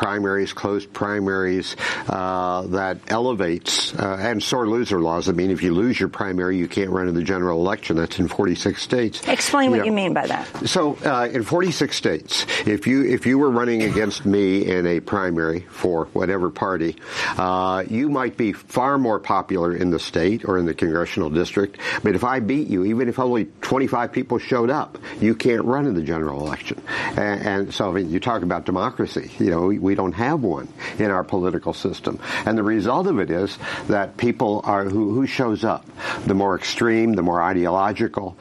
primaries, closed primaries, that elevates, and sore loser laws. I mean, if you lose your primary, you can't run in the general election. That's in 46 states. Explain what you mean by that. So in 46 states, if you were running against me in a primary for whatever party, you might be far more popular in the state or in the congressional district. But if I beat you, even if only 25 people showed up, you can't run in the general election. And so I mean, you talk about democracy. You know, we don't have one in our political system. And the result of it is that people are who shows up. The more extreme, the more ideological,